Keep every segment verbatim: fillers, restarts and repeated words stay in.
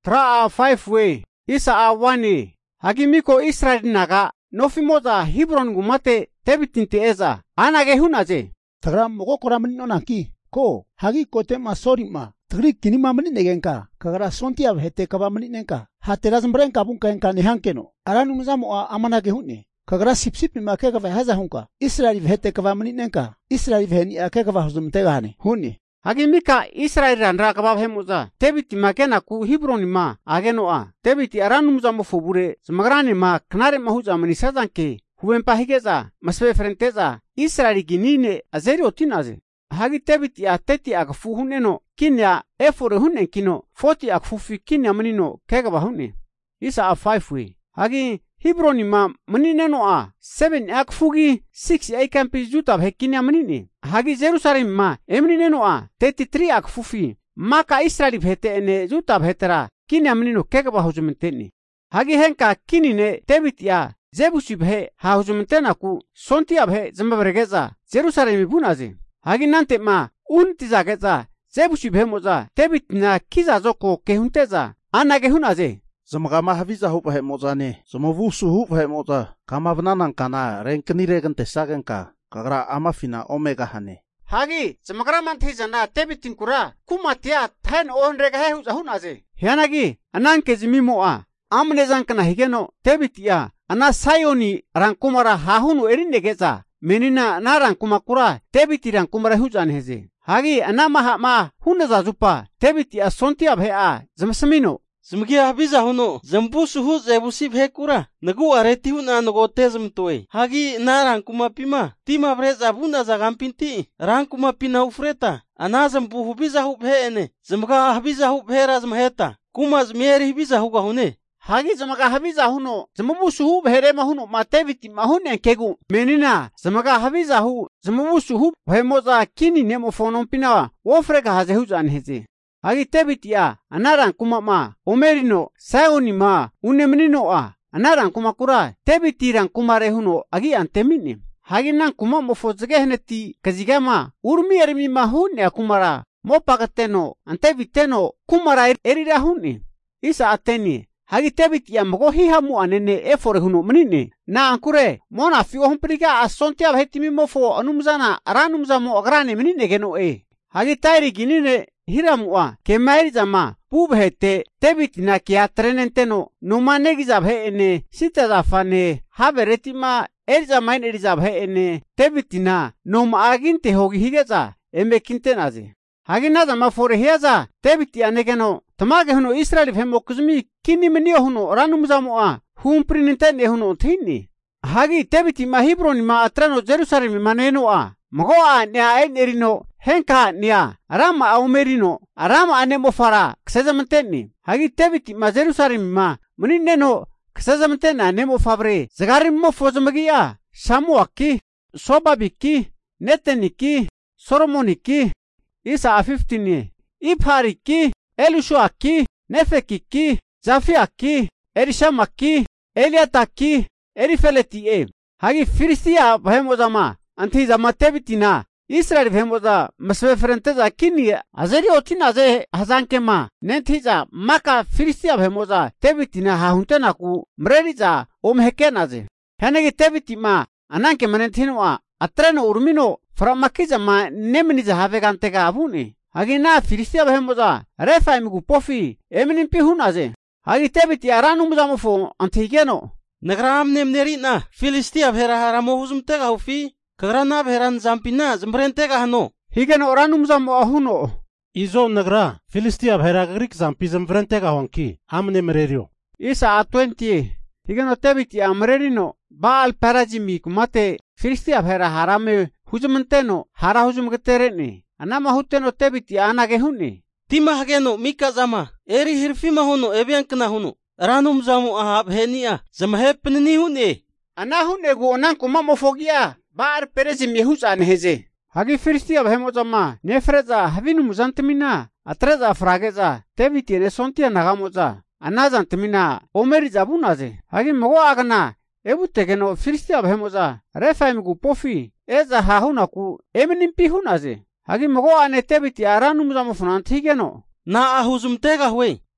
Tra a five we. Isa a one. Hagi miko Israel naga. Nofi moza Hebron gumate tebitinti eza. Anage hunaje. Tagra mogo kora menino naki. Ko hagi kote ma sorry ma. Tagri kini ma menine genka. Kagara sonti ab hete kaba meninenka. Hatera zembrenka bunka enka nehankeno. Aranu mzamo a amanage hune. Kagara sip sip ma ke kava haza hunka. Israel hete kaba meninenka. Israel heni a ke kava huzumtega hane. Hune. Hagi mika Israel ranra kaba hemuza. Tebiti ma kena ku Hebron ma ageno a. Tebiti aranu mzamo fobure. Zmagrani ma knare mahuza manisazanke. Huwempa higeza maswe frenteza. Israel ginine azeri otinaze. Hagi tebiti a teti akfu huneno. Kinya efore hunen kino. Forty akfufi kinya manino kegaba hune. Isa a five we. Hagi Hebron ma manineno a. Seven akfugi. Six aikampi jutab he kinya manini. Hagi Jerusalem ma emnineno a. Thirty-three akfufi. Maka Israel hete ene jutab hetera. Kinya manino kegaba hujumenteni. Hagi henka kinine tebiti a. Zebusib he ha hujumentena ku. Sonti ab he zambabregeza. Jerusalem bunaze. Hagi nante ma untizageza. Zebusib he moza. Tebit na kiza zoko kehunteza. Anage hunaze. Zamagama haviza hupa he moza ne. Zamavusu hupa he moza. Kama vnanan kana renkani regante sagenka. Kagra amafina omega hane. Hagi zamagara mantizana tebitin kura. Kumatia ten on rega he hunaze. Hianagi ananke zimimo a. Amne zankana higeno tebitia. Ana sayoni rankumara hahunu erinegeza. Menina na rankumakura tebiti rankumara hujan heze. Hagi ana maha ma hunaza zupa tebiti a sonti ab he a zamsamino. Zmgi habiza huno zambusu hu zebusib he kura. Nagu areti huna nago tezm toy. Hagi na rankuma pima. Tima breza buna zagampinti. Rankuma pina ufreta. Ana zambu hubiza hub he ene. Zmga habiza hub he razmheta. Kuma zmieri hibiza huga hune. Hagi zamaga habiza huno zamabusu hu herema huno matebiti mahune kegu menina zamaga habiza hu zamabusu hu hemoza kini nemo fonon pinawa wofrega haze huzan heze. Hagi tebiti a anaran kuma ma omerino sayoni ma unemnino a anaran kuma kura tebiti ran kuma re huno agi antemini. Hagi nan kuma mofozge heneti kazigama urmi ermi mahune akumara mopagateno antebiteno kumara erira huni. Isa ateni. Hagi tebiti ya mgo hihamu anene efore huno menine. Na ankure mona figo humpriga asonti ab hetimi mofo anumzana aranumzamo agrane menine geno e. Hagi tairi ginine hiramu a kemairi zama pub hete tebiti na kia trenenteno numane gizab he ene sita zafane haberetima erizamain erizab he ene tebiti na numa aginte hogi higeza embe kintenaze. Hagi na zama fore hiaza tebiti anegeno tamage huno Israel hemo kuzmi kini menio huno ranumzamo a humprinintene huno tini. Hagi tebiti ma Hebron ma atrano Jerusalem maneno a mago a nia en erino henka nia arama a umerino arama anemo fara ksezamanteni. Hagi tebiti ma Jerusalem ma munineno ksezamantena anemo fabre zagarim mo fozmagia samuaki sobabiki neteniki soromoniki. Isa a fifteen Iphariki Elishuaki Nefekiki Zafiaki Erishamaki Eliataki Erifeleti e. Hagi Filistia vemozama anti zama tebitina Israel vemoza maswe frenteza kini azeri otina ze hazankema nentiza maka Filistia vemoza tebitina hahuntena ku mreriza omhekenaze. Hanegi tebitima ananke manentinoa atreno urmino Framakiza ma nemniza havegantega avune. Hagi na Filistia vemoza refa emigu pofi eminimpi hunaze. Hagi tebiti aranumza mofo antigeno. Nagram nemneri na Filistia vera haramo huzumtega hufi. Kagrana veran zampina zmbrentega hano. Higeno aranumza mo ahuno. Izo nagra Filistia vera grik zampi zmbrentega honki. Amne mrerio. Isa a twenty. Higeno tebiti amrerino. Baal parajimi kumate Filistia vera harame hujumanteno hara hujumgetereni anama huteno tebiti anage huni. Tima hageno mika zama eri hirfima huno ebyankna huno ranum zamu ahab henia zama hepnini hune ana hune go onan kuma mofogia bar perezim yehuzan heze. Hagi Filistia behemo zama nefreza havinu muzantemina atreza frageza tebiti resontia nagamoza anazantemina omeri zabunaze. Hagi mogo agana ebutegeno Filistia behemoza refaimigu pofi eza hahunaku eminimpi hunaze. Hagi mogo ane tebiti aranumza mofunantigeno na ahuzumtega hwe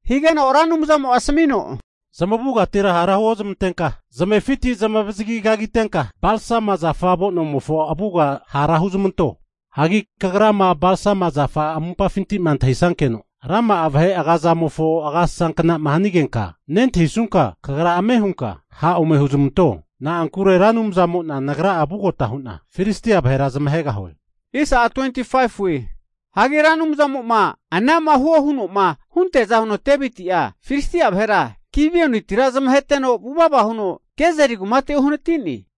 Higana oranum zamo asamino. Zama buga tira haraho zam tenka. Zama fiti zama vizigi gagi tenka. Balsa mazafabo no mufo abuga harahu zumunto. Hagi kagrama balsa mazafa amupa finti mantaisan keno. Rama avhe agaza mufo agasan kana mahanigenka. Nent hisunka kagra amehunka. Ha umehu zumunto. Na ankure ranum zamo na nagra abugo tahuna. Filisti abhera zama hega hoy. Isa twenty-five we. Hagi ranum zamo ma. Anama huo hunu ma. Hunte zahuno tebiti ya. Filisti abhera. Kivio ni tira zama heteno bubaba huno. Kezeri gumate huno tini.